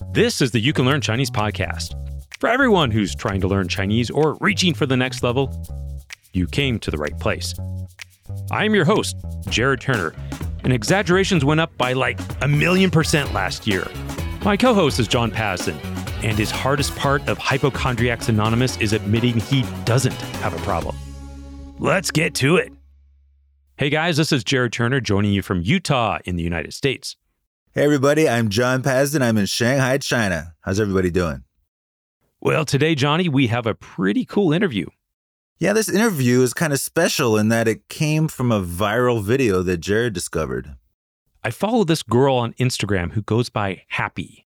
This is the You Can Learn Chinese podcast. For everyone who's trying to learn Chinese or reaching for the next level, you came to the right place. I am your host, Jared Turner, and exaggerations went up by like 1,000,000% last year. My co-host is John Pasden, and his hardest part of Hypochondriacs Anonymous is admitting he doesn't have a problem. Let's get to it. Hey guys, this is Jared Turner joining you from Utah in the United States. Hey everybody, I'm John Pasden. I'm in Shanghai, China. How's everybody doing? Well, today, Johnny, we have a pretty cool interview. Yeah, this interview is kind of special in that it came from a viral video that Jared discovered. I follow this girl on Instagram who goes by Happy,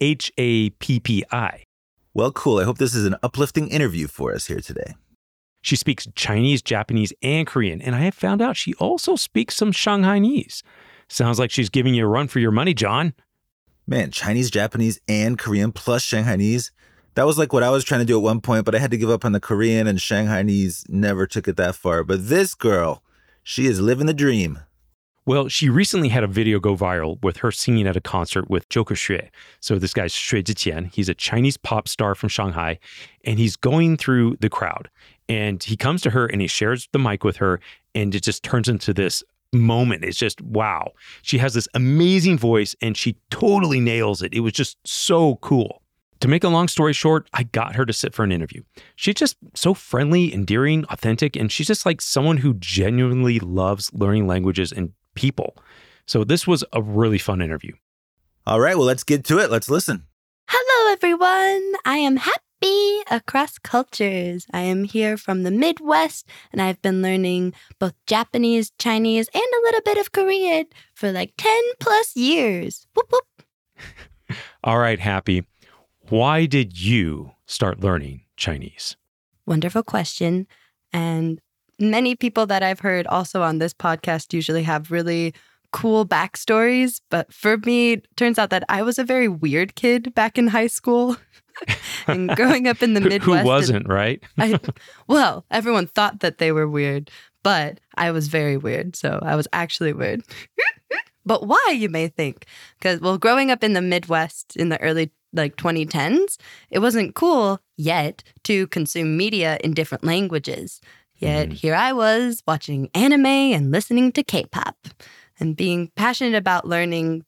Happi. Well, cool. I hope this is an uplifting interview for us here today. She speaks Chinese, Japanese, and Korean, and I have found out she also speaks some Shanghainese. Sounds like she's giving you a run for your money, John. Man, Chinese, Japanese, and Korean plus Shanghainese. That was like what I was trying to do at one point, but I had to give up on the Korean, and Shanghainese never took it that far. But this girl, she is living the dream. Well, she recently had a video go viral with her singing at a concert with Joker Xue. So this guy's Xue Zhiqian. He's a Chinese pop star from Shanghai, and he's going through the crowd. And he comes to her and he shares the mic with her, and it just turns into this moment. It's just, wow. She has this amazing voice, and she totally nails it. It was just so cool. To make a long story short, I got her to sit for an interview. She's just so friendly, endearing, authentic, and she's just like someone who genuinely loves learning languages and people. So this was a really fun interview. All right, well, let's get to it. Let's listen. Hello, everyone. I am Happy across cultures. I am here from the Midwest, and I've been learning both Japanese, Chinese, and a little bit of Korean for like 10 plus years. Whoop, whoop. All right, Happy. Why did you start learning Chinese? Wonderful question. And many people that I've heard also on this podcast usually have really cool backstories. But for me, it turns out that I was a very weird kid back in high school. And growing up in the Midwest. Who wasn't, right? Well, everyone thought that they were weird, but I was very weird. So I was actually weird. But why, you may think? Because, well, growing up in the Midwest in the early 2010s, it wasn't cool yet to consume media in different languages. Yet here I was watching anime and listening to K-pop. And being passionate about learning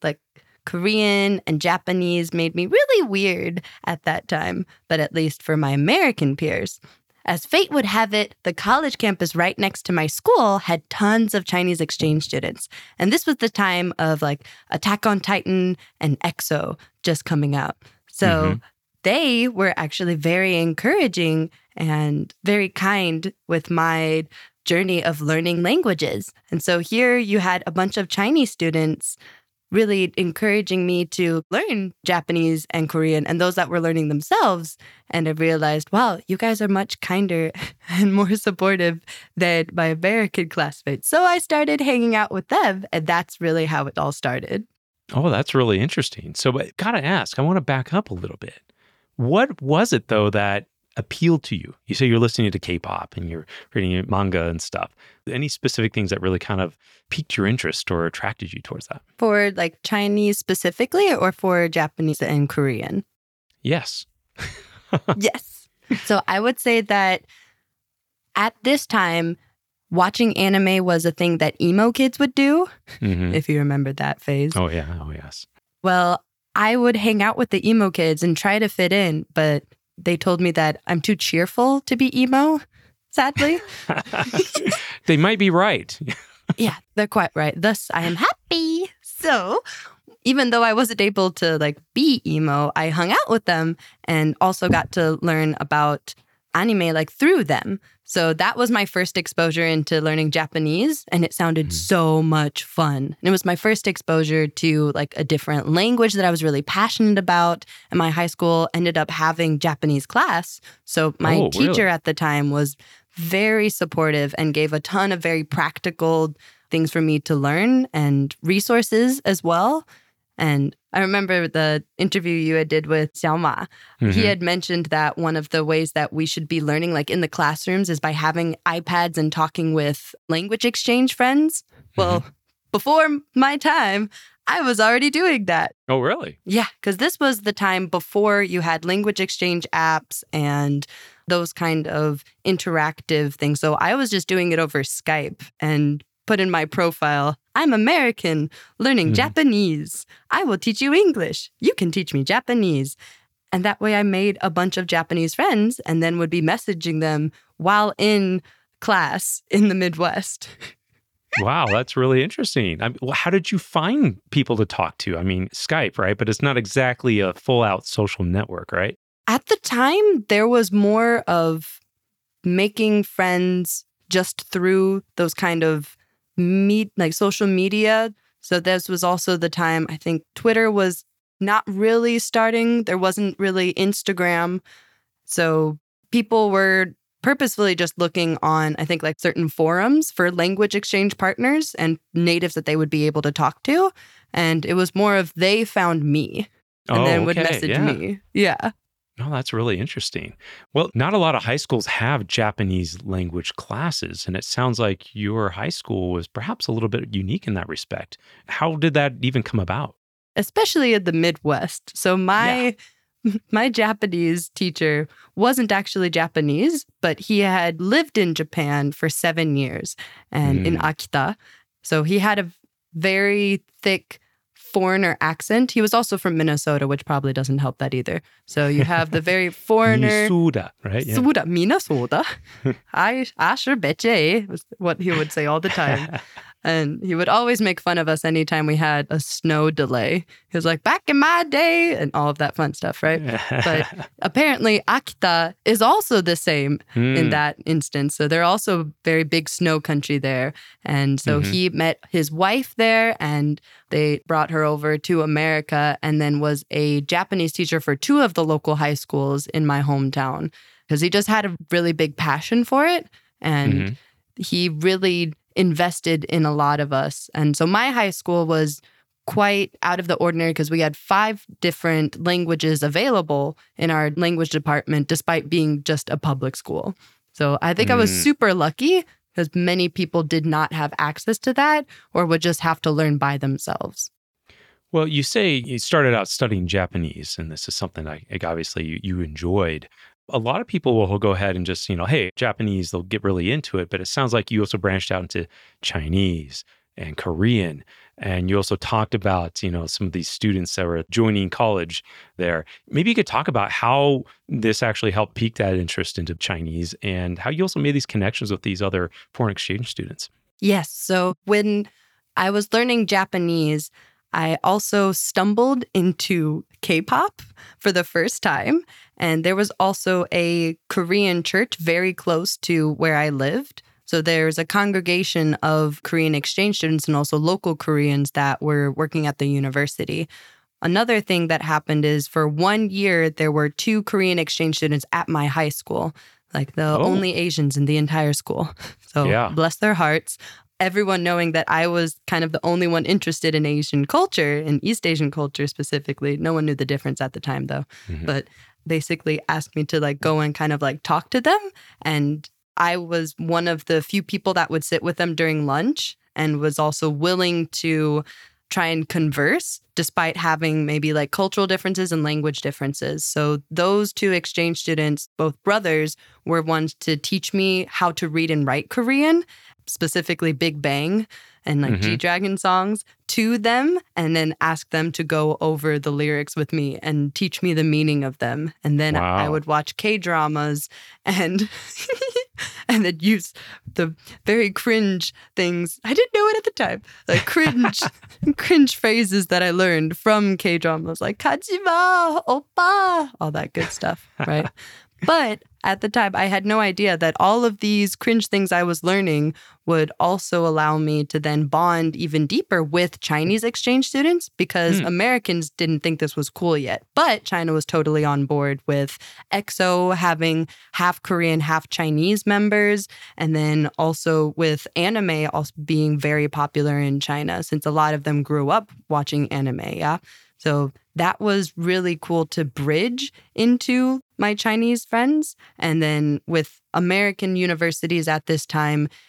Korean and Japanese made me really weird at that time, but at least for my American peers. As fate would have it, the college campus right next to my school had tons of Chinese exchange students. And this was the time of Attack on Titan and EXO just coming out. So they were actually very encouraging and very kind with my journey of learning languages. And so here you had a bunch of Chinese students really encouraging me to learn Japanese and Korean, and those that were learning themselves. And I realized, wow, you guys are much kinder and more supportive than my American classmates. So I started hanging out with them, and that's really how it all started. Oh, that's really interesting. So I gotta ask, I want to back up a little bit. What was it, though, that appealed to you? You say you're listening to K-pop and you're reading manga and stuff. Any specific things that really kind of piqued your interest or attracted you towards that? For Chinese specifically, or for Japanese and Korean? Yes. Yes. So I would say that at this time, watching anime was a thing that emo kids would do, if you remember that phase. Oh, yeah. Oh, yes. Well, I would hang out with the emo kids and try to fit in, but they told me that I'm too cheerful to be emo, sadly. They might be right. Yeah, they're quite right. Thus, I am happy. So even though I wasn't able to be emo, I hung out with them and also got to learn about anime through them. So that was my first exposure into learning Japanese, and it sounded so much fun. And it was my first exposure to a different language that I was really passionate about. And my high school ended up having Japanese class. So my teacher at the time was very supportive and gave a ton of very practical things for me to learn and resources as well. And I remember the interview you did with Xiaoma. He had mentioned that one of the ways that we should be learning in the classrooms is by having iPads and talking with language exchange friends. Well, before my time, I was already doing that. Oh, really? Yeah, because this was the time before you had language exchange apps and those kind of interactive things. So I was just doing it over Skype and put in my profile, I'm American, learning Japanese. I will teach you English. You can teach me Japanese. And that way I made a bunch of Japanese friends and then would be messaging them while in class in the Midwest. Wow, that's really interesting. How did you find people to talk to? I mean, Skype, right? But it's not exactly a full-out social network, right? At the time, there was more of making friends just through those kind of social media. So this was also the time, I think Twitter was not really starting. There wasn't really Instagram. So people were purposefully just looking on, I think, like certain forums for language exchange partners and natives that they would be able to talk to. And it was more of they found me and then would message me. Yeah. Oh, that's really interesting. Well, not a lot of high schools have Japanese language classes, and it sounds like your high school was perhaps a little bit unique in that respect. How did that even come about? Especially in the Midwest. So my Japanese teacher wasn't actually Japanese, but he had lived in Japan for 7 years and in Akita. So he had a very thick foreigner accent. He was also from Minnesota, which probably doesn't help that either. So you have the very foreigner. Minnesota, right? Yeah. Suda, Minnesota. I sure betcha was what he would say all the time. And he would always make fun of us anytime we had a snow delay. He was like, back in my day, and all of that fun stuff, right? But apparently Akita is also the same in that instance. So they're also very big snow country there. And so he met his wife there and they brought her over to America and then was a Japanese teacher for 2 of the local high schools in my hometown because he just had a really big passion for it. And he really invested in a lot of us. And so my high school was quite out of the ordinary because we had 5 different languages available in our language department, despite being just a public school. So I think I was super lucky because many people did not have access to that or would just have to learn by themselves. Well, you say you started out studying Japanese, and this is something obviously you enjoyed. A lot of people will go ahead and just, hey, Japanese, they'll get really into it. But it sounds like you also branched out into Chinese and Korean. And you also talked about, some of these students that were joining college there. Maybe you could talk about how this actually helped pique that interest into Chinese and how you also made these connections with these other foreign exchange students. Yes. So when I was learning Japanese, I also stumbled into K-pop for the first time. And there was also a Korean church very close to where I lived. So there's a congregation of Korean exchange students and also local Koreans that were working at the university. Another thing that happened is for 1 year, there were 2 Korean exchange students at my high school, like the only Asians in the entire school. So bless their hearts. Everyone knowing that I was kind of the only one interested in Asian culture, in East Asian culture specifically. No one knew the difference at the time, though. But basically asked me to go and kind of talk to them. And I was one of the few people that would sit with them during lunch and was also willing to try and converse despite having maybe cultural differences and language differences. So those 2 exchange students, both brothers, were ones to teach me how to read and write Korean, specifically Big Bang and G-Dragon songs to them, and then ask them to go over the lyrics with me and teach me the meaning of them. And then I would watch K-dramas and and then use the very cringe things. I didn't know it at the time. Cringe phrases that I learned from K-dramas, like Kajima, Oppa, all that good stuff, right? But at the time, I had no idea that all of these cringe things I was learning would also allow me to then bond even deeper with Chinese exchange students because Americans didn't think this was cool yet. But China was totally on board with EXO having half Korean, half Chinese members. And then also with anime also being very popular in China since a lot of them grew up watching anime, yeah? So that was really cool to bridge into my Chinese friends. And then with American universities at this time,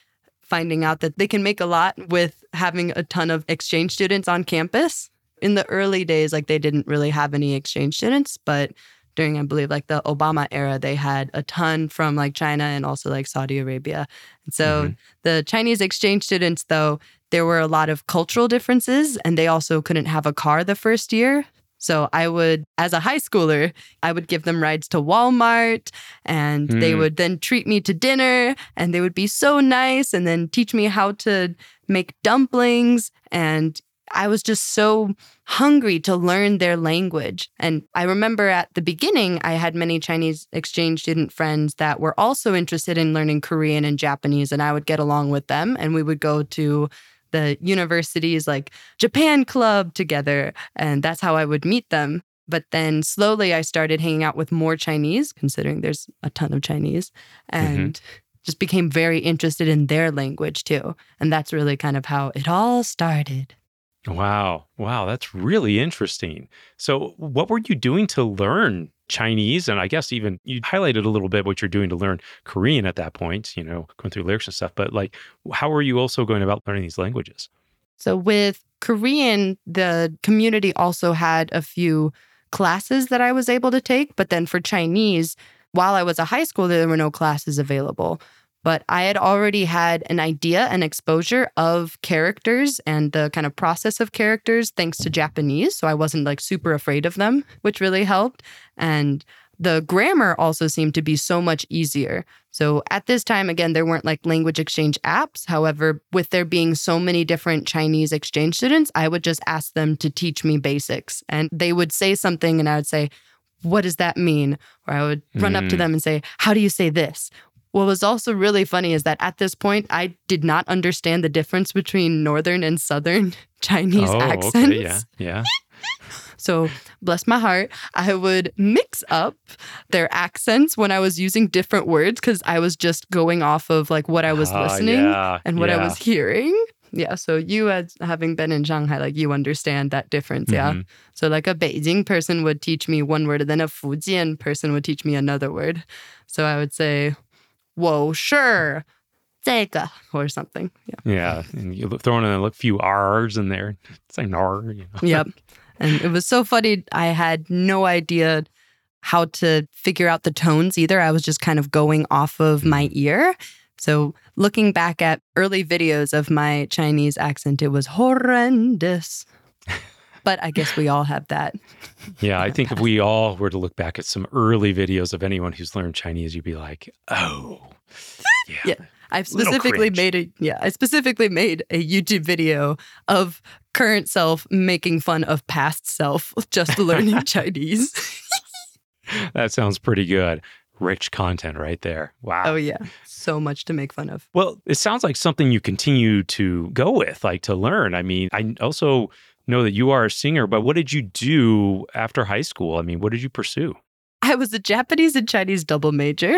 finding out that they can make a lot with having a ton of exchange students on campus. In the early days, like they didn't really have any exchange students, but during, I believe, like the Obama era, they had a ton from like China and also like Saudi Arabia. And so the Chinese exchange students, though, there were a lot of cultural differences and they also couldn't have a car the first year. So I would, as a high schooler, I would give them rides to Walmart and they would then treat me to dinner and they would be so nice and then teach me how to make dumplings. And I was just so hungry to learn their language. And I remember at the beginning, I had many Chinese exchange student friends that were also interested in learning Korean and Japanese, and I would get along with them. And we would go to the university's like Japan club together. And that's how I would meet them. But then slowly I started hanging out with more Chinese, considering there's a ton of Chinese, and just became very interested in their language too. And that's really kind of how it all started. Wow. Wow. That's really interesting. So what were you doing to learn Chinese? And I guess even you highlighted a little bit what you're doing to learn Korean at that point, going through lyrics and stuff. But like, how were you also going about learning these languages? So with Korean, the community also had a few classes that I was able to take. But then for Chinese, while I was a high schooler, there were no classes available. But I had already had an idea and exposure of characters and the kind of process of characters thanks to Japanese. So I wasn't like super afraid of them, which really helped. And the grammar also seemed to be so much easier. So at this time, again, there weren't like language exchange apps. However, with there being so many different Chinese exchange students, I would just ask them to teach me basics. And they would say something and I would say, what does that mean? Or I would run up to them and say, how do you say this? What was also really funny is that at this point, I did not understand the difference between Northern and Southern Chinese accents. Okay, yeah. So, bless my heart, I would mix up their accents when I was using different words because I was just going off of like what I was listening and what I was hearing. Yeah, so you as having been in Shanghai, like you understand that difference, yeah? So like a Beijing person would teach me one word and then a Fujian person would teach me another word. So I would say, whoa, sure, 这个 or something. Yeah, and you throw in a few R's in there. It's like R, Yep. And it was so funny. I had no idea how to figure out the tones either. I was just kind of going off of my ear. So looking back at early videos of my Chinese accent, it was horrendous. But I guess we all have that. Yeah, I think if we all were to look back at some early videos of anyone who's learned Chinese, you'd be like, oh, yeah. I specifically made a YouTube video of current self making fun of past self just learning Chinese. That sounds pretty good. Rich content right there. Wow. Oh, yeah. So much to make fun of. Well, it sounds like something you continue to go with, like to learn. I mean, I also know that you are a singer, but what did you do after high school? I mean, what did you pursue? I was a Japanese and Chinese double major.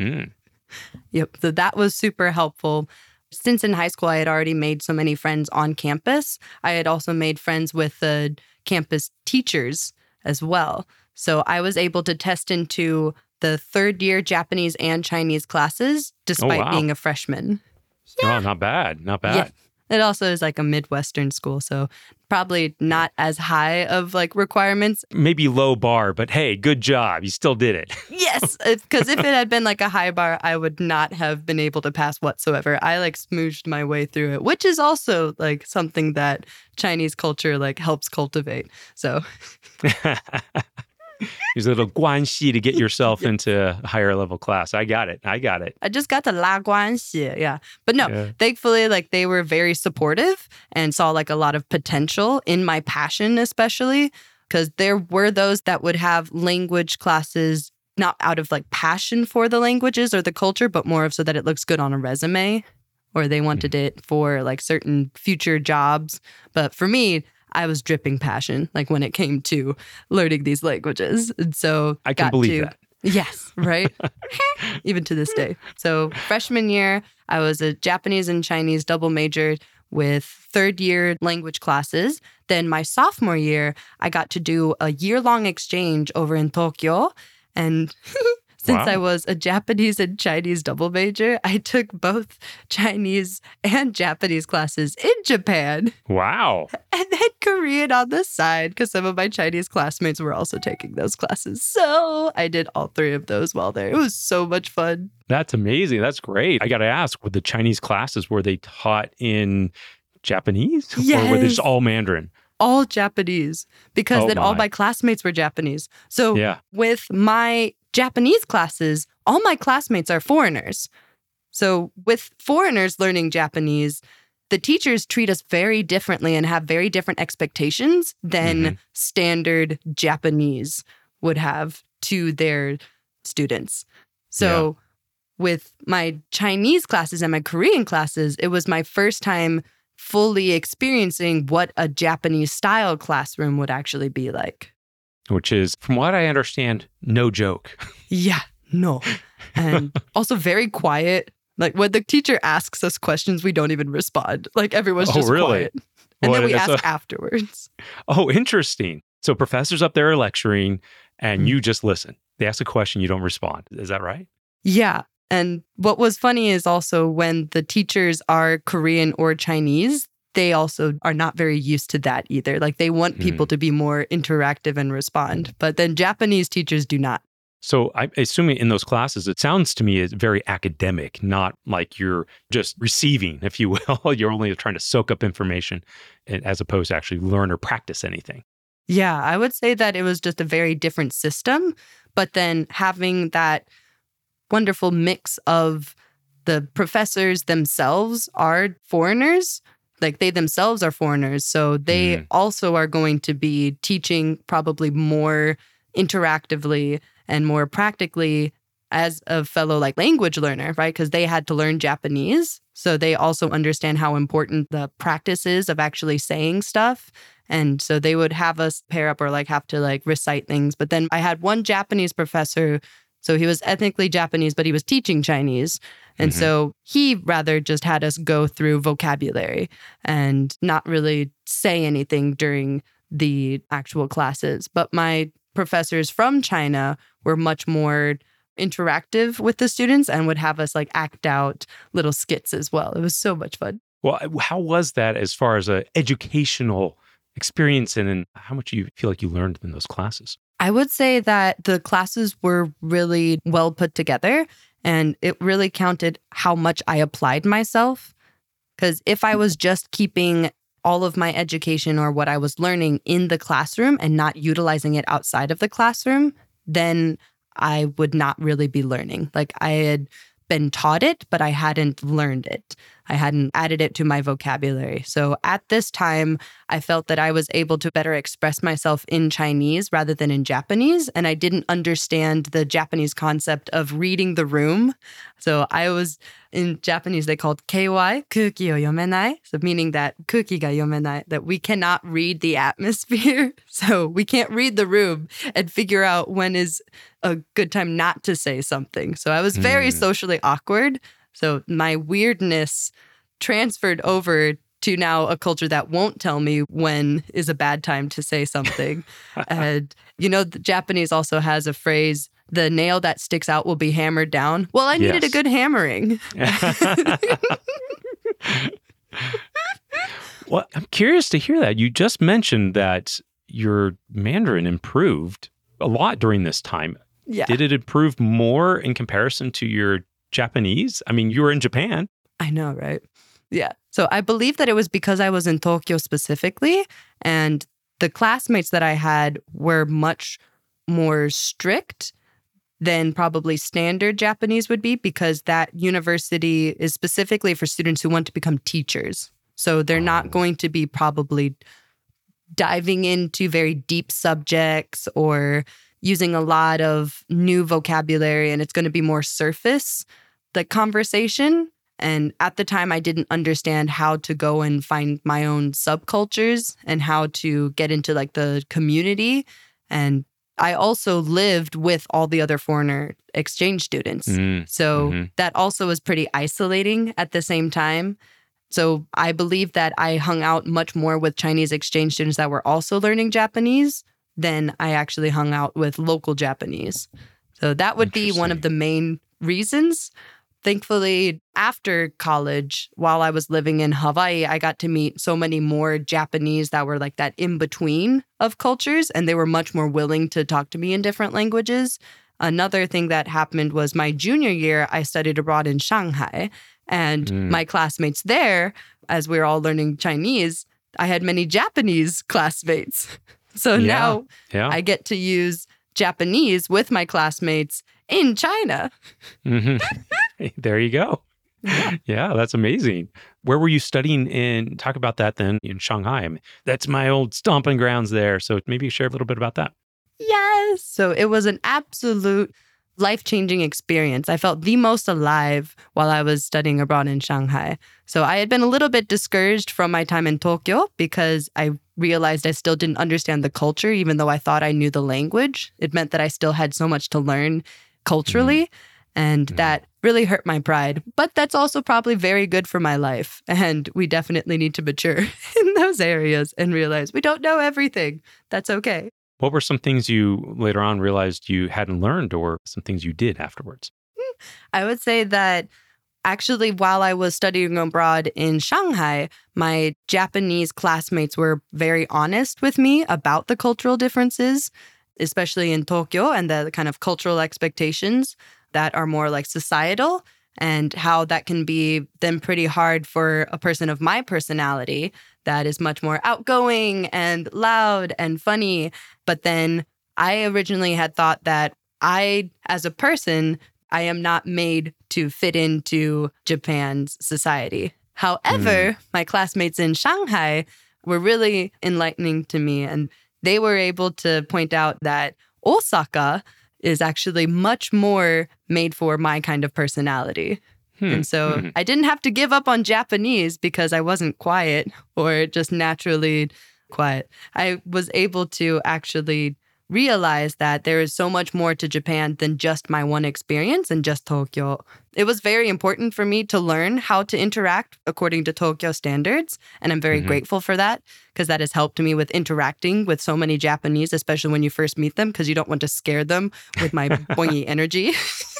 Yep. So that was super helpful. Since in high school, I had already made so many friends on campus. I had also made friends with the campus teachers as well. So I was able to test into the third year Japanese and Chinese classes despite being a freshman. Yeah. Oh, not bad. Not bad. Yeah. It also is like a Midwestern school, so probably not as high of like requirements. Maybe low bar, but hey, good job. You still did it. Yes, because if it had been like a high bar, I would not have been able to pass whatsoever. I like smooshed my way through it, which is also like something that Chinese culture like helps cultivate. So Use a little guanxi to get yourself into a higher level class. I got it. I just got to la guanxi, yeah. But no, thankfully, like they were very supportive and saw like a lot of potential in my passion, especially because there were those that would have language classes not out of like passion for the languages or the culture, but more of so that it looks good on a resume, or they wanted it for like certain future jobs. But for me, I was dripping passion, like when it came to learning these languages. And so I can believe that. Yes, right? Even to this day. So freshman year, I was a Japanese and Chinese double major with third year language classes. Then my sophomore year, I got to do a year-long exchange over in Tokyo. And Since I Wow. was a Japanese and Chinese double major, I took both Chinese and Japanese classes in Japan Wow. and then Korean on the side because some of my Chinese classmates were also taking those classes. So I did all three of those while there. It was so much fun. That's amazing. That's great. I got to ask, were the Chinese classes, were they taught in Japanese? Or were they just Yes. all Mandarin? All Japanese because Oh then all my. my classmates were Japanese. So Yeah. with my Japanese classes, all my classmates are foreigners. So with foreigners learning Japanese, the teachers treat us very differently and have very different expectations than standard Japanese would have to their students. So with my Chinese classes and my Korean classes, it was my first time fully experiencing what a Japanese style classroom would actually be like. Which is, from what I understand, no joke. Yeah, no. And also very quiet. Like when the teacher asks us questions, we don't even respond. Like everyone's Oh, just really? quiet. And then What, we that's ask afterwards. Oh, interesting. So professors up there are lecturing and you just listen. They ask a question, you don't respond. Is that right? Yeah. And what was funny is also when the teachers are Korean or Chinese, they also are not very used to that either. Like they want people to be more interactive and respond. But then Japanese teachers do not. So I'm assuming in those classes, it sounds to me as very academic, not like you're just receiving, if you will. You're only trying to soak up information as opposed to actually learn or practice anything. Yeah, I would say that it was just a very different system. But then having that wonderful mix of the professors themselves are foreigners, like they themselves are foreigners. So they also are going to be teaching probably more interactively and more practically as a fellow like language learner, right? Because they had to learn Japanese. So they also understand how important the practice is of actually saying stuff. And so they would have us pair up or like have to like recite things. But then I had one Japanese professor. So he was ethnically Japanese, but he was teaching Chinese. And so he rather just had us go through vocabulary and not really say anything during the actual classes. But my professors from China were much more interactive with the students and would have us like act out little skits as well. It was so much fun. Well, how was that as far as an educational experience and how much you feel like you learned in those classes? I would say that the classes were really well put together and it really counted how much I applied myself. Because if I was just keeping all of my education or what I was learning in the classroom and not utilizing it outside of the classroom, then I would not really be learning. Like I had been taught it, but I hadn't learned it. I hadn't added it to my vocabulary. So at this time, I felt that I was able to better express myself in Chinese rather than in Japanese. And I didn't understand the Japanese concept of reading the room. So I was, in Japanese, they called KY, kuki o yomenai. So meaning that kuki ga yomenai, that we cannot read the atmosphere. So we can't read the room and figure out when is a good time not to say something. So I was very socially awkward. So my weirdness transferred over to now a culture that won't tell me when is a bad time to say something. And, you know, the Japanese also has a phrase, the nail that sticks out will be hammered down. Well, I needed a good hammering. Well, I'm curious to hear that. You just mentioned that your Mandarin improved a lot during this time. Yeah. Did it improve more in comparison to your Japanese? I mean, you were in Japan. I know, right? Yeah. So I believe that it was because I was in Tokyo specifically, and the classmates that I had were much more strict than probably standard Japanese would be, because that university is specifically for students who want to become teachers. So they're not going to be probably diving into very deep subjects or using a lot of new vocabulary, and it's going to be more surface, the conversation. And at the time, I didn't understand how to go and find my own subcultures and how to get into like the community. And I also lived with all the other foreigner exchange students. So that also was pretty isolating at the same time. So I believe that I hung out much more with Chinese exchange students that were also learning Japanese than I actually hung out with local Japanese. So that would be one of the main reasons. Thankfully, after college, while I was living in Hawaii, I got to meet so many more Japanese that were like that in between of cultures, and they were much more willing to talk to me in different languages. Another thing that happened was my junior year, I studied abroad in Shanghai, and my classmates there, as we were all learning Chinese, I had many Japanese classmates. So now I get to use Japanese with my classmates in China. There you go. Yeah, that's amazing. Where were you studying in? Talk about that then in Shanghai. I mean, that's my old stomping grounds there. So maybe share a little bit about that. Yes. So it was an absolute life-changing experience. I felt the most alive while I was studying abroad in Shanghai. So I had been a little bit discouraged from my time in Tokyo because I realized I still didn't understand the culture, even though I thought I knew the language. It meant that I still had so much to learn culturally, and that really hurt my pride. But that's also probably very good for my life. And we definitely need to mature in those areas and realize we don't know everything. That's okay. What were some things you later on realized you hadn't learned or some things you did afterwards? I would say that actually, while I was studying abroad in Shanghai, my Japanese classmates were very honest with me about the cultural differences, especially in Tokyo, and the kind of cultural expectations that are more like societal, and how that can be then pretty hard for a person of my personality that is much more outgoing and loud and funny. But then I originally had thought that I, as a person, I am not made to fit into Japan's society. However, my classmates in Shanghai were really enlightening to me, and they were able to point out that Osaka is actually much more made for my kind of personality. And so I didn't have to give up on Japanese because I wasn't quiet or just naturally quiet. I was able to actually realize that there is so much more to Japan than just my one experience and just Tokyo. It was very important for me to learn how to interact according to Tokyo standards. And I'm very grateful for that because that has helped me with interacting with so many Japanese, especially when you first meet them, because you don't want to scare them with my boingy energy.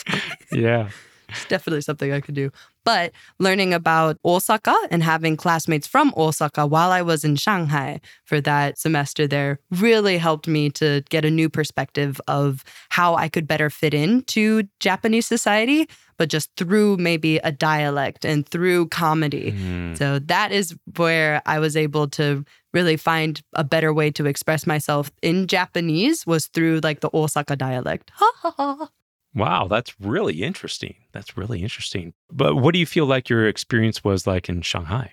Yeah. It's definitely something I could do. But learning about Osaka and having classmates from Osaka while I was in Shanghai for that semester there really helped me to get a new perspective of how I could better fit into Japanese society, but just through maybe a dialect and through comedy. So that is where I was able to really find a better way to express myself in Japanese, was through like the Osaka dialect. Ha ha ha. Wow, that's really interesting. That's really interesting. But what do you feel like your experience was like in Shanghai?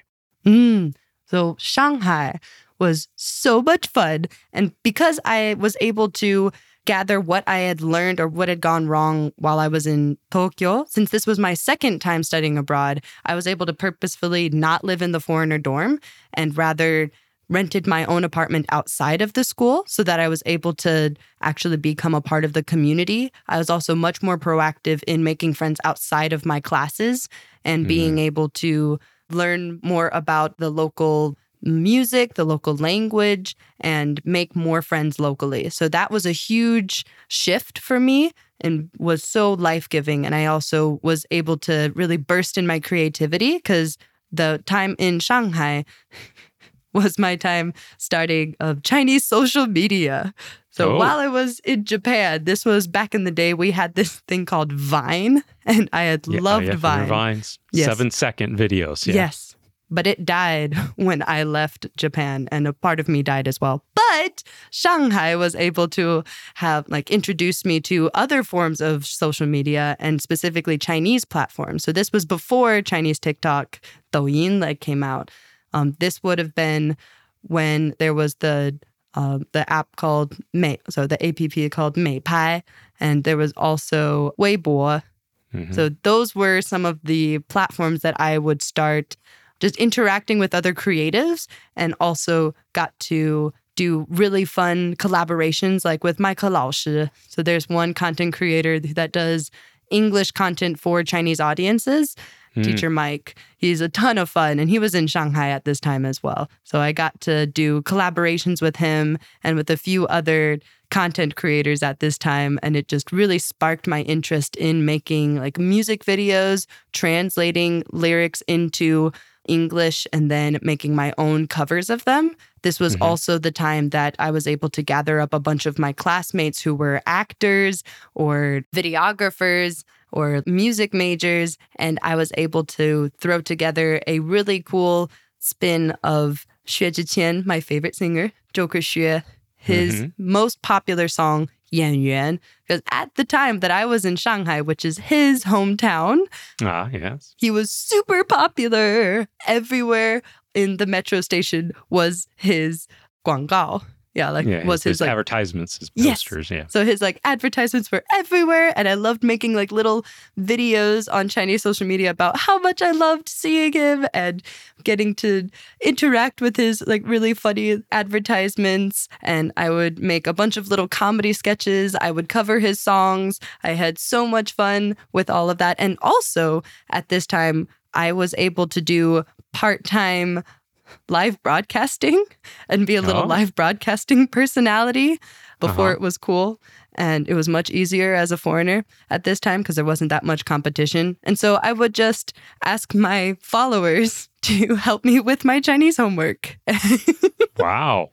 So Shanghai was so much fun. And because I was able to gather what I had learned or what had gone wrong while I was in Tokyo, since this was my second time studying abroad, I was able to purposefully not live in the foreigner dorm and rather rented my own apartment outside of the school so that I was able to actually become a part of the community. I was also much more proactive in making friends outside of my classes and being able to learn more about the local music, the local language, and make more friends locally. So that was a huge shift for me and was so life-giving. And I also was able to really burst in my creativity because the time in Shanghai was my time starting of Chinese social media. So while I was in Japan, this was back in the day, we had this thing called Vine, and I had loved Vine. Vines, Yes. 7-second videos. Yeah. Yes, but it died when I left Japan, and a part of me died as well. But Shanghai was able to have introduced me to other forms of social media and specifically Chinese platforms. So this was before Chinese TikTok, Douyin came out. This would have been when there was the app called so the app called Meipai, and there was also Weibo. So those were some of the platforms that I would start just interacting with other creatives, and also got to do really fun collaborations with Michael Laoshi. So there's one content creator that does English content for Chinese audiences. Teacher Mike. He's a ton of fun, and he was in Shanghai at this time as well. So I got to do collaborations with him and with a few other content creators at this time. And it just really sparked my interest in making like music videos, translating lyrics into English, and then making my own covers of them. This was also the time that I was able to gather up a bunch of my classmates who were actors or videographers or music majors, and I was able to throw together a really cool spin of Xue Zhiqian, my favorite singer, Zhou Xue, his most popular song, Yan Yuan, because at the time that I was in Shanghai, which is his hometown, yes, he was super popular. Everywhere in the metro station was his 广告. Yeah, was his like advertisements, his posters. Yes. So his like advertisements were everywhere, and I loved making like little videos on Chinese social media about how much I loved seeing him and getting to interact with his like really funny advertisements. And I would make a bunch of little comedy sketches. I would cover his songs. I had so much fun with all of that. And also at this time, I was able to do part-time live broadcasting and be a little live broadcasting personality before it was cool. And it was much easier as a foreigner at this time because there wasn't that much competition. And so I would just ask my followers to help me with my Chinese homework. Wow.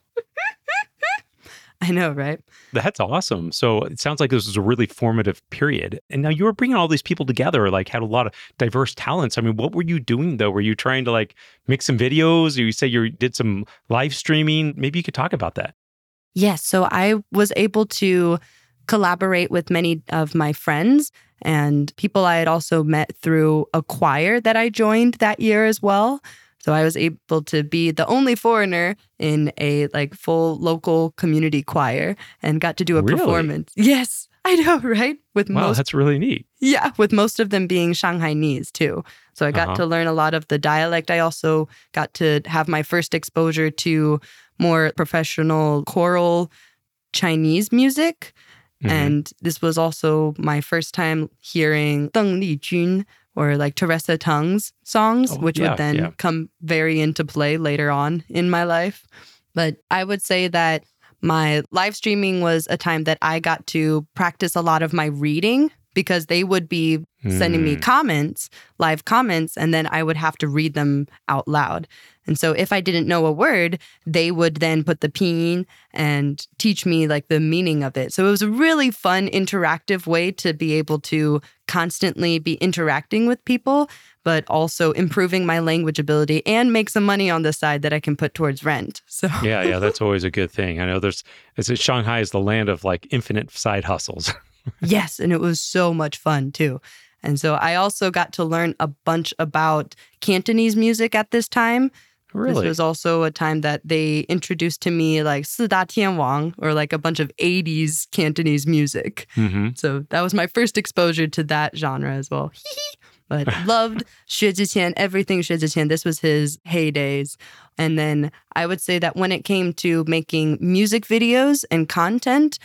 I know, right? That's awesome. So it sounds like this was a really formative period. And now you were bringing all these people together, like had a lot of diverse talents. I mean, what were you doing though? Were you trying to like make some videos? Or you say you did some live streaming? Maybe you could talk about that. Yes. So I was able to collaborate with many of my friends and people I had also met through a choir that I joined that year as well. So I was able to be the only foreigner in a like full local community choir and got to do a performance. Yes, I know, right? That's really neat. Yeah, with most of them being Shanghainese too. So I got to learn a lot of the dialect. I also got to have my first exposure to more professional choral Chinese music. And this was also my first time hearing Deng Lijun or like Teresa Teng's songs, which would then come very into play later on in my life. But I would say that my live streaming was a time that I got to practice a lot of my reading because they would be sending me comments, live comments, and then I would have to read them out loud. And so if I didn't know a word, they would then put the pinyin and teach me like the meaning of it. So it was a really fun, interactive way to be able to constantly be interacting with people, but also improving my language ability and make some money on the side that I can put towards rent. So yeah, that's always a good thing. I know Shanghai is the land of like infinite side hustles. Yes, and it was so much fun too. And so I also got to learn a bunch about Cantonese music at this time. Really? This was also a time that they introduced to me like 四大天王 or like a bunch of 80s Cantonese music. So that was my first exposure to that genre as well. But loved Xue Zhiqian, everything Xue Zhiqian. This was his heydays. And then I would say that when it came to making music videos and content,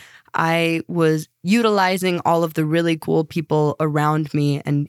I was utilizing all of the really cool people around me and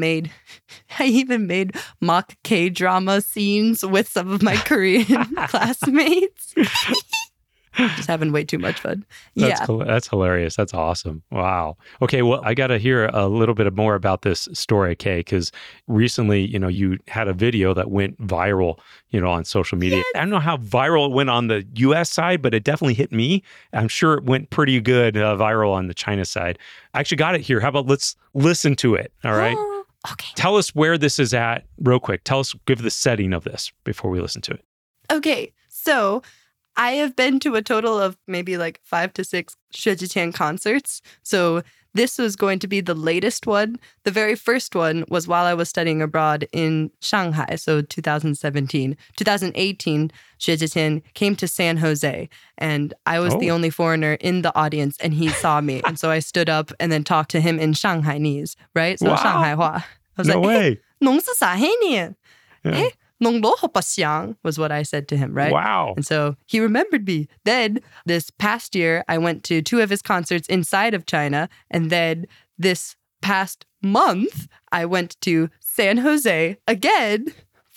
I even made mock K-drama scenes with some of my Korean classmates. Just having way too much fun. That's hilarious. That's awesome. Wow. Okay, well, I got to hear a little bit more about this story, Kay, because recently, you had a video that went viral, on social media. Yes. I don't know how viral it went on the US side, but it definitely hit me. I'm sure it went pretty good viral on the China side. I actually got it here. How about let's listen to it, all right? Okay. Tell us where this is at real quick. Give the setting of this before we listen to it. Okay, so I have been to a total of maybe like 5 to 6 Xue Zhiqian concerts. So this was going to be the latest one. The very first one was while I was studying abroad in Shanghai, so 2017. 2018, Xue Zhiqian came to San Jose, and I was the only foreigner in the audience, and he saw me. And so I stood up and then talked to him in Shanghainese, right? So Shanghai-hua. I was no way. 侬是啥黑你? Eh? 弄罗好不香 was what I said to him, right? Wow. And so he remembered me. Then this past year, I went to 2 of his concerts inside of China. And then this past month, I went to San Jose again,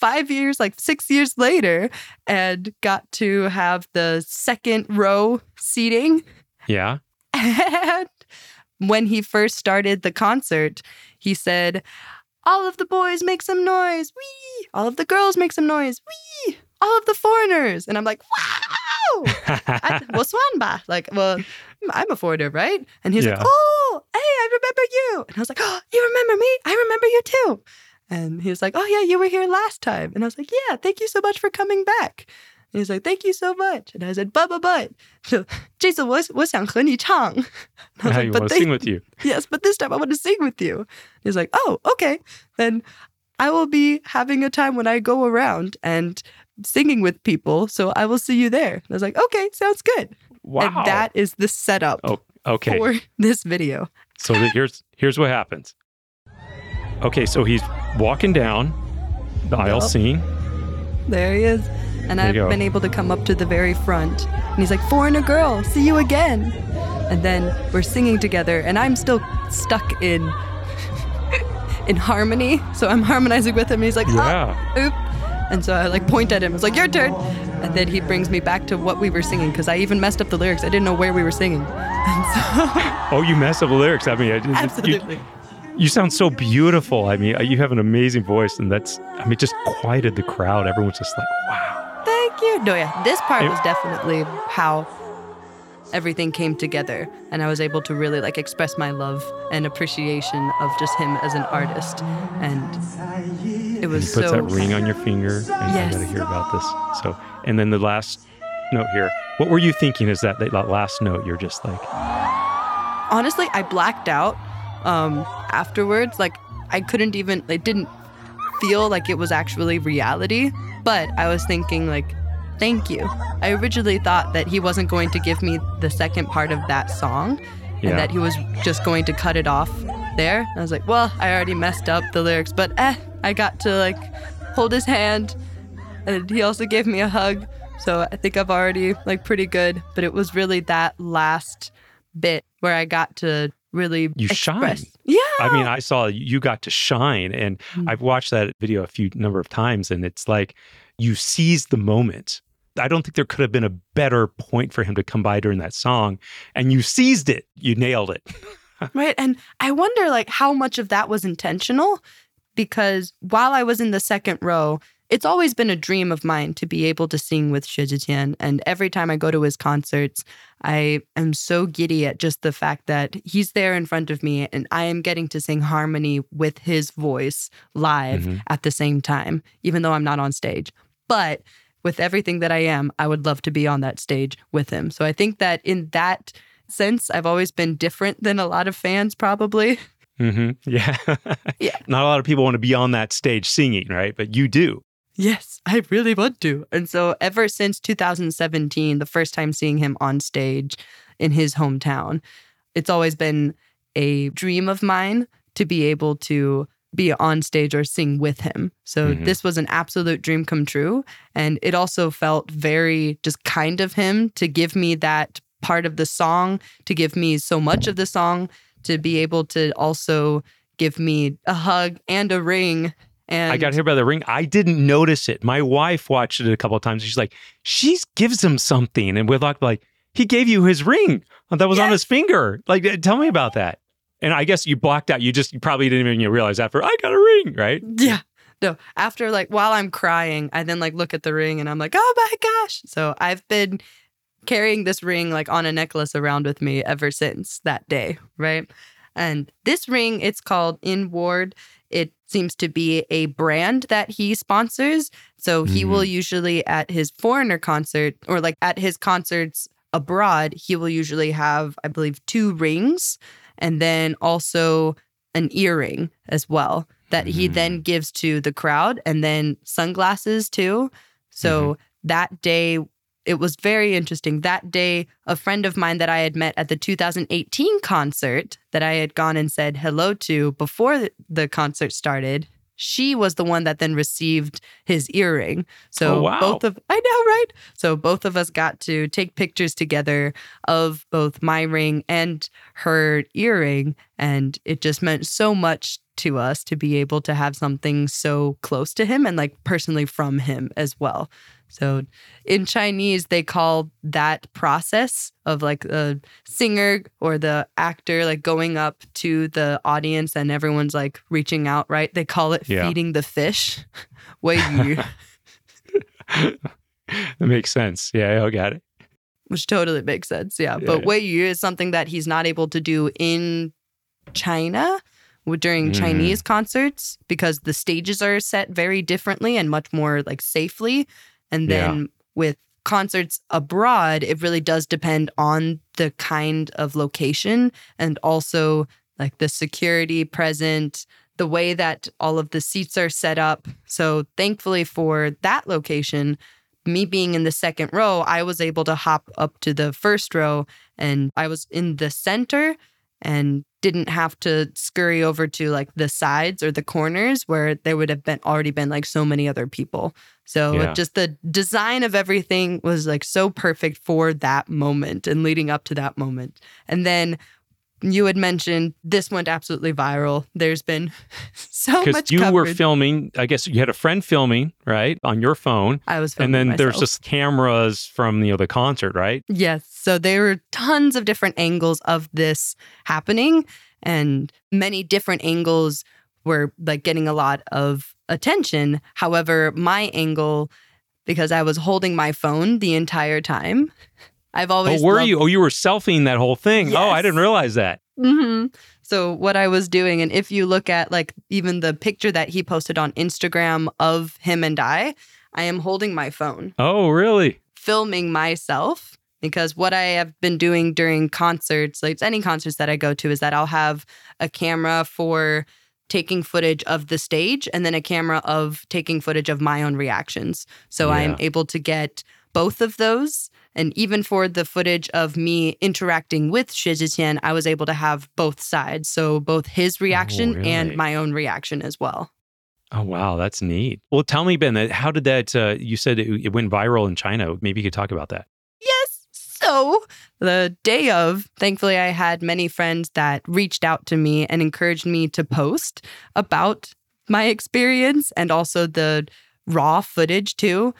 6 years later, and got to have the second row seating Yeah. And when he first started the concert, he said, all of the boys make some noise. Wee! All of the girls make some noise. Wee! All of the foreigners. And I'm like, wow! Well, Swanba. Like, well, I'm a foreigner, right? And he's like, Yeah. oh, hey, I remember you. And I was like, oh, you remember me? I remember you too. And he was like, oh, yeah, you were here last time. And I was like, yeah, thank you so much for coming back. And he's like, thank you so much. And I said, but. So, 这次我想和你唱. And I was I like, want to sing with you. yes, but this time I want to sing with you. He's like, oh, okay. Then I will be having a time when I go around and singing with people. So I will see you there. And I was like, okay, sounds good. Wow. And that is the setup Oh, okay. for this video. So here's what happens. Okay, so he's walking down the aisle Yup. singing. There he is. And There I've you go. been able to come up to the very front. And he's like, foreigner girl, see you again. And then we're singing together. And I'm still stuck in harmony. So I'm harmonizing with him. And he's like, Yeah. oop. And so I like point at him. It's like, your turn. And then he brings me back to what we were singing because I even messed up the lyrics. I didn't know where we were singing. And so, Oh, you messed up the lyrics. I mean, absolutely. You sound so beautiful. I mean, you have an amazing voice, and it just quieted the crowd. Everyone's just like, wow. Thank you. No, yeah, this part It- was definitely how everything came together. And I was able to really like express my love and appreciation of just him as an artist. And it was He puts so... that ring on your finger. I Yes. got to hear about this. So, and then the last note here. What were you thinking? Is that last note? You're just like, Honestly, I blacked out afterwards. Like, I couldn't even, it didn't feel like it was actually reality. But I was thinking, like, thank you. I originally thought that he wasn't going to give me the second part of that song Yeah. and that he was just going to cut it off there. I was like, well, I already messed up the lyrics, but I got to, like, hold his hand. And he also gave me a hug. So I think I've already, like, pretty good. But it was really that last bit where I got to really You express. shine. Yeah. I mean, I saw you got to shine, and I've watched that video a number of times, and it's like you seized the moment. I don't think there could have been a better point for him to come by during that song, and you seized it. You nailed it. Right. And I wonder, like, how much of that was intentional? Because while I was in the second row, it's always been a dream of mine to be able to sing with Xue Zhiqian. And every time I go to his concerts, I am so giddy at just the fact that he's there in front of me and I am getting to sing harmony with his voice live at the same time, even though I'm not on stage. But with everything that I am, I would love to be on that stage with him. So I think that in that sense, I've always been different than a lot of fans, probably. Yeah. Yeah. Not a lot of people want to be on that stage singing, right? But you do. Yes, I really want to. And so ever since 2017, the first time seeing him on stage in his hometown, it's always been a dream of mine to be able to be on stage or sing with him. So this was an absolute dream come true. And it also felt very just kind of him to give me that part of the song, to give me so much of the song, to be able to also give me a hug and a ring. And I got here by the ring. I didn't notice it. My wife watched it a couple of times. She's like, she gives him something. And we're like, he gave you his ring that was on his finger. Like, tell me about that. And I guess you blocked out. You probably didn't even realize after, I got a ring, right? Yeah. No, after like while I'm crying, I then like look at the ring and I'm like, oh my gosh. So I've been carrying this ring like on a necklace around with me ever since that day, right? And this ring, it's called Inward. It seems to be a brand that he sponsors. So he will usually at his foreigner concert or like at his concerts abroad, he will usually have, I believe, 2 rings and then also an earring as well that he then gives to the crowd and then sunglasses too. So that day, it was very interesting. That day, a friend of mine that I had met at the 2018 concert that I had gone and said hello to before the concert started, she was the one that then received his earring. So I know, right? So both of us got to take pictures together of both my ring and her earring. And it just meant so much to us to be able to have something so close to him and like personally from him as well. So in Chinese, they call that process of like a singer or the actor like going up to the audience and everyone's like reaching out, right? They call it feeding the fish. 喂鱼. That makes sense. Yeah, I got it. Which totally makes sense. Yeah. But 喂鱼 is something that he's not able to do in China during Chinese concerts because the stages are set very differently and much more like safely. And then with concerts abroad, it really does depend on the kind of location and also like the security present, the way that all of the seats are set up. So thankfully for that location, me being in the second row, I was able to hop up to the first row and I was in the center and didn't have to scurry over to like the sides or the corners where there would have been already been like so many other people. So just the design of everything was like so perfect for that moment and leading up to that moment. And then you had mentioned this went absolutely viral. There's been so much coverage. Because you were filming, I guess you had a friend filming, right, on your phone. I was filming and then myself. There's just cameras from the concert, right? Yes. So there were tons of different angles of this happening and many different angles were like getting a lot of attention. However, my angle, because I was holding my phone the entire time, I've always were you? Oh, you were selfieing that whole thing. Yes. Oh, I didn't realize that. Mm-hmm. So what I was doing, and if you look at like even the picture that he posted on Instagram of him and I am holding my phone. Oh, really? Filming myself, because what I have been doing during concerts, like any concerts that I go to, is that I'll have a camera for taking footage of the stage and then a camera of taking footage of my own reactions. So I'm able to get both of those. And even for the footage of me interacting with Xue Zhiqian, I was able to have both sides. So both his reaction and my own reaction as well. Oh, wow. That's neat. Well, tell me, Ben, how did that, you said it went viral in China. Maybe you could talk about that. Yes. So the day of, thankfully, I had many friends that reached out to me and encouraged me to post about my experience and also the raw footage too.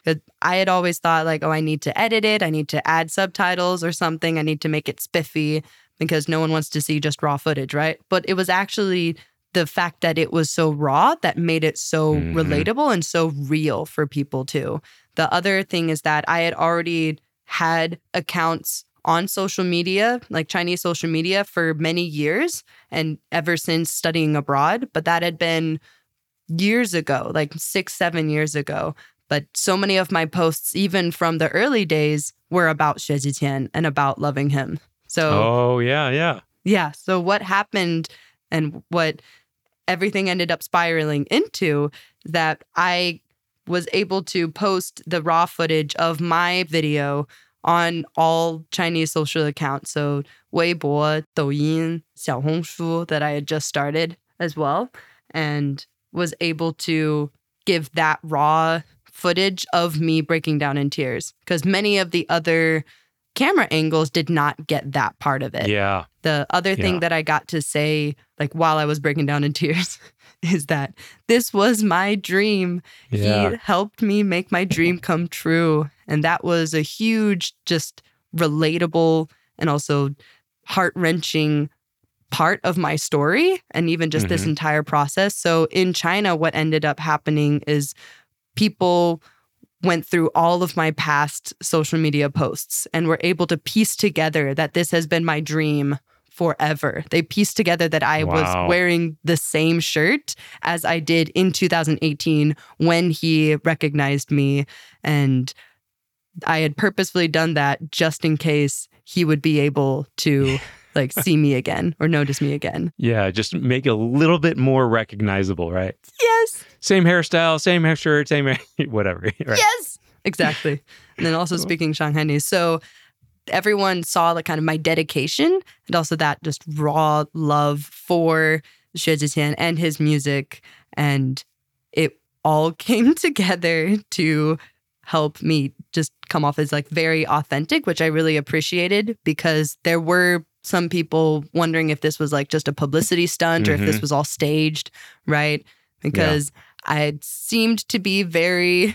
I had always thought like, oh, I need to edit it. I need to add subtitles or something. I need to make it spiffy because no one wants to see just raw footage, right? But it was actually the fact that it was so raw that made it so relatable and so real for people too. The other thing is that I had already had accounts on social media, like Chinese social media, for many years and ever since studying abroad. But that had been years ago, like 6-7 years ago. But so many of my posts, even from the early days, were about Xue Zhiqian and about loving him. So, yeah. So what happened and what everything ended up spiraling into, that I was able to post the raw footage of my video on all Chinese social accounts. So Weibo, Douyin, Xiaohongshu that I had just started as well, and was able to give that raw footage of me breaking down in tears because many of the other camera angles did not get that part of it. Yeah. The other thing that I got to say, like while I was breaking down in tears, is that this was my dream. Yeah. He helped me make my dream come true. And that was a huge, just relatable and also heart-wrenching part of my story and even just this entire process. So in China, what ended up happening is people went through all of my past social media posts and were able to piece together that this has been my dream forever. They pieced together that I was wearing the same shirt as I did in 2018 when he recognized me. And I had purposefully done that just in case he would be able to like see me again or notice me again. Yeah, just make it a little bit more recognizable, right? Yes. Same hairstyle, same hair shirt, same whatever. Right? Yes, exactly. And then also speaking Shanghainese. So everyone saw like kind of my dedication and also that just raw love for Xue Zhiqian and his music. And it all came together to help me just come off as like very authentic, which I really appreciated because there were some people wondering if this was like just a publicity stunt or if this was all staged, right? Because I seemed to be very,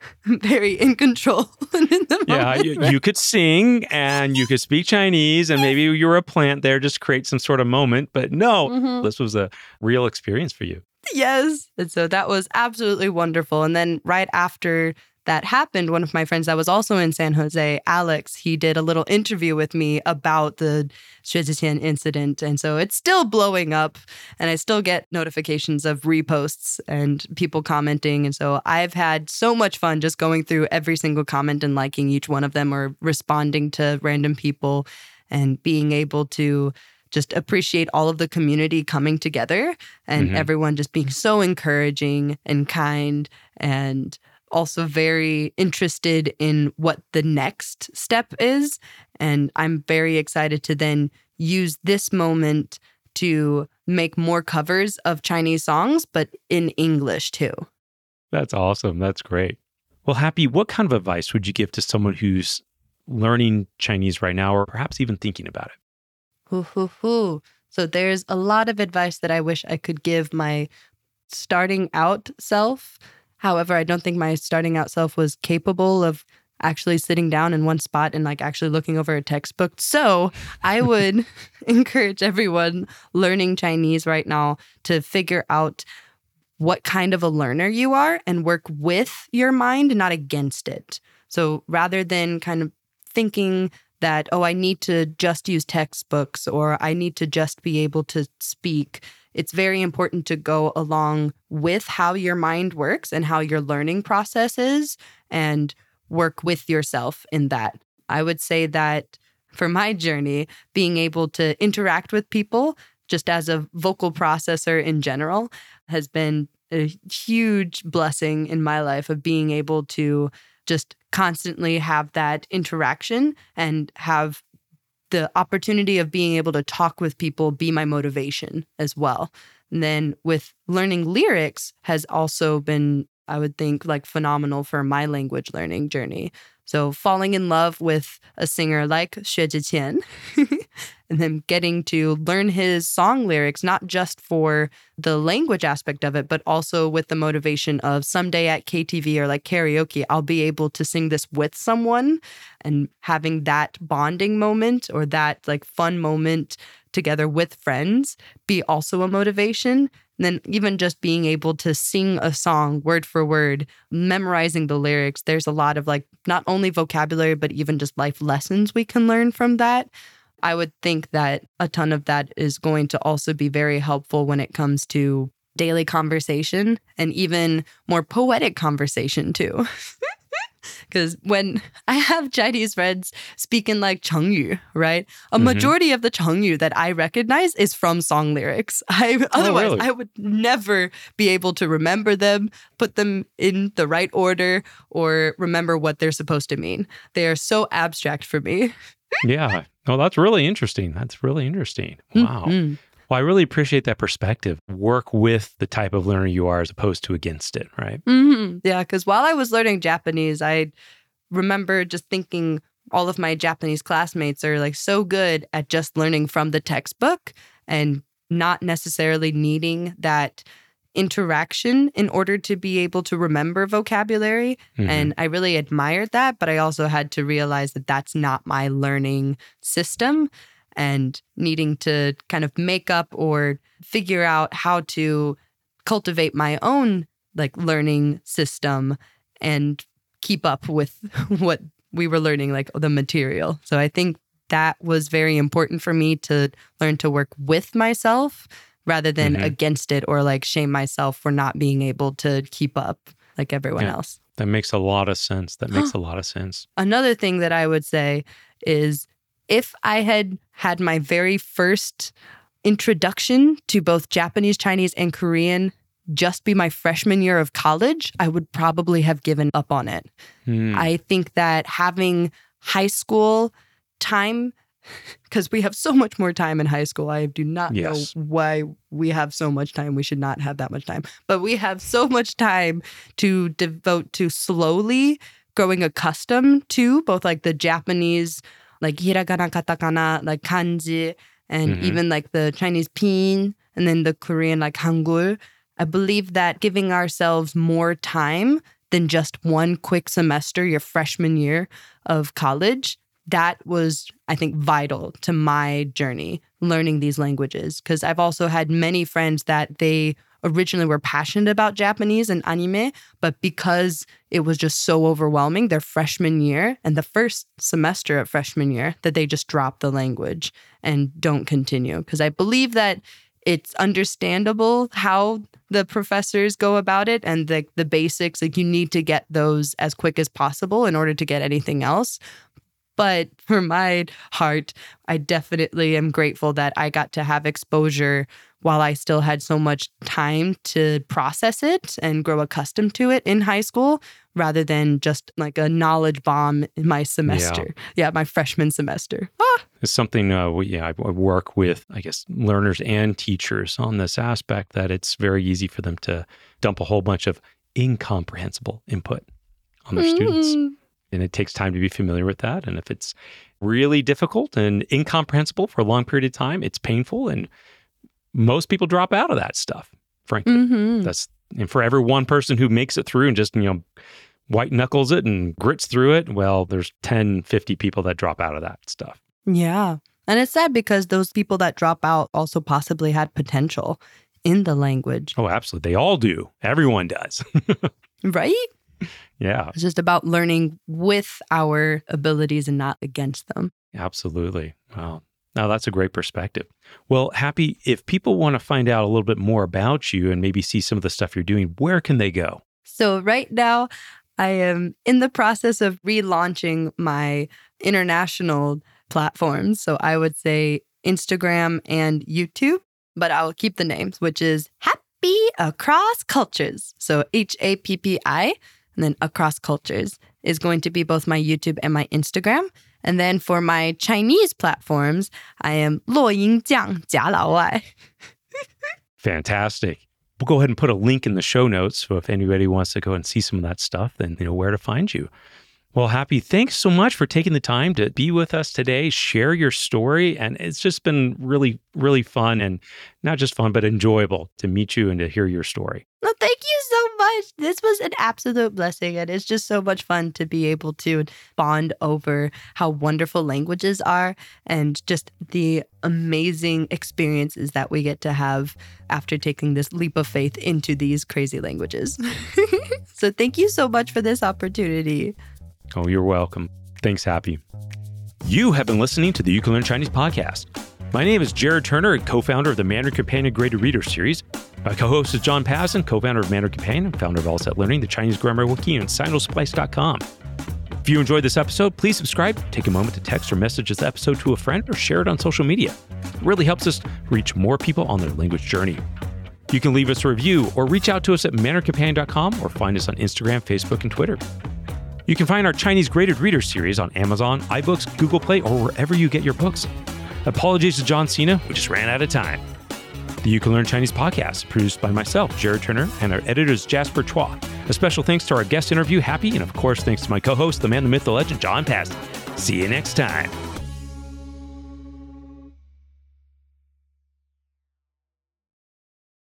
very in control in the moment. You could sing and you could speak Chinese and maybe you were a plant there just to create some sort of moment. But no, this was a real experience for you. Yes. And so that was absolutely wonderful. And then right after that happened, one of my friends that was also in San Jose, Alex, he did a little interview with me about the Xue Zhiqian incident. And so it's still blowing up and I still get notifications of reposts and people commenting. And so I've had so much fun just going through every single comment and liking each one of them or responding to random people and being able to just appreciate all of the community coming together and everyone just being so encouraging and kind and also very interested in what the next step is. And I'm very excited to then use this moment to make more covers of Chinese songs, but in English too. That's awesome. That's great. Well, Happy, what kind of advice would you give to someone who's learning Chinese right now or perhaps even thinking about it? So there's a lot of advice that I wish I could give my starting out self. However, I don't think my starting out self was capable of actually sitting down in one spot and like actually looking over a textbook. So I would encourage everyone learning Chinese right now to figure out what kind of a learner you are and work with your mind and not against it. So rather than kind of thinking that, oh, I need to just use textbooks or I need to just be able to speak, it's very important to go along with how your mind works and how your learning process is and work with yourself in that. I would say that for my journey, being able to interact with people just as a vocal processor in general has been a huge blessing in my life of being able to just constantly have that interaction and have the opportunity of being able to talk with people be my motivation as well. And then with learning lyrics has also been, I would think, like phenomenal for my language learning journey. So falling in love with a singer like Xue Zhiqian and then getting to learn his song lyrics, not just for the language aspect of it, but also with the motivation of someday at KTV or like karaoke, I'll be able to sing this with someone, and having that bonding moment or that like fun moment together with friends be also a motivation. And then even just being able to sing a song word for word, memorizing the lyrics, there's a lot of like not only vocabulary, but even just life lessons we can learn from that. I would think that a ton of that is going to also be very helpful when it comes to daily conversation and even more poetic conversation too. Because when I have Chinese friends speaking like Chengyu, right? A majority of the Chengyu that I recognize is from song lyrics. Otherwise, really? I would never be able to remember them, put them in the right order, or remember what they're supposed to mean. They are so abstract for me. Yeah. Oh, that's really interesting. That's really interesting. Wow. Well, I really appreciate that perspective. Work with the type of learner you are as opposed to against it, right? Yeah, because while I was learning Japanese, I remember just thinking all of my Japanese classmates are like so good at just learning from the textbook and not necessarily needing that interaction in order to be able to remember vocabulary. And I really admired that, but I also had to realize that that's not my learning system, and needing to kind of make up or figure out how to cultivate my own like learning system and keep up with what we were learning, like the material. So I think that was very important for me to learn to work with myself rather than against it or like shame myself for not being able to keep up like everyone else. That makes a lot of sense. That makes a lot of sense. Another thing that I would say is if I had had my very first introduction to both Japanese, Chinese, and Korean just be my freshman year of college, I would probably have given up on it. I think that having high school time, because we have so much more time in high school. I do not know why we have so much time. We should not have that much time. But we have so much time to devote to slowly growing accustomed to both like the Japanese like hiragana, katakana, like kanji, and even like the Chinese pinyin, and then the Korean like hangul. I believe that giving ourselves more time than just one quick semester, your freshman year of college, that was, I think, vital to my journey learning these languages. Because I've also had many friends that they originally were passionate about Japanese and anime, but because it was just so overwhelming their freshman year and the first semester of freshman year, that they just drop the language and don't continue. Because I believe that it's understandable how the professors go about it and the basics, like you need to get those as quick as possible in order to get anything else. But for my heart, I definitely am grateful that I got to have exposure while I still had so much time to process it and grow accustomed to it in high school, rather than just like a knowledge bomb in my semester. Yeah, my freshman semester. It's something, I work with, I guess, learners and teachers on this aspect, that it's very easy for them to dump a whole bunch of incomprehensible input on their students. And it takes time to be familiar with that. And if it's really difficult and incomprehensible for a long period of time, it's painful. And most people drop out of that stuff, frankly. And for every one person who makes it through and just, white knuckles it and grits through it, well, there's 10, 50 people that drop out of that stuff. Yeah. And it's sad because those people that drop out also possibly had potential in the language. Oh, absolutely. They all do. Everyone does. Right? Yeah. It's just about learning with our abilities and not against them. Absolutely. Wow. Now, that's a great perspective. Well, Happy, if people want to find out a little bit more about you and maybe see some of the stuff you're doing, where can they go? So right now, I am in the process of relaunching my international platforms. So I would say Instagram and YouTube, but I will keep the names, which is Happy Across Cultures. So HAPPI. And then Across Cultures is going to be both my YouTube and my Instagram. And then for my Chinese platforms, I am 落音匠贾老外. Fantastic. We'll go ahead and put a link in the show notes. So if anybody wants to go and see some of that stuff, then they know where to find you. Well, Happy, thanks so much for taking the time to be with us today, share your story. And it's just been really, really fun, and not just fun, but enjoyable to meet you and to hear your story. Well, thank you so much. This was an absolute blessing. And it's just so much fun to be able to bond over how wonderful languages are and just the amazing experiences that we get to have after taking this leap of faith into these crazy languages. So thank you so much for this opportunity. Oh, you're welcome. Thanks, Happy. You have been listening to the You Can Learn Chinese podcast. My name is Jared Turner, co-founder of the Mandarin Companion Graded Reader Series. My co-host is John Pazin, co-founder of Mandarin Companion and founder of All Set Learning, the Chinese Grammar Wiki, and SignalSplice.com. If you enjoyed this episode, please subscribe, take a moment to text or message this episode to a friend, or share it on social media. It really helps us reach more people on their language journey. You can leave us a review or reach out to us at MandarinCompanion.com, or find us on Instagram, Facebook, and Twitter. You can find our Chinese Graded Reader series on Amazon, iBooks, Google Play, or wherever you get your books. Apologies to John Cena, we just ran out of time. The You Can Learn Chinese podcast is produced by myself, Jared Turner, and our editor is Jasper Chua. A special thanks to our guest interview, Happy, and of course, thanks to my co-host, the man, the myth, the legend, John Pazin. See you next time.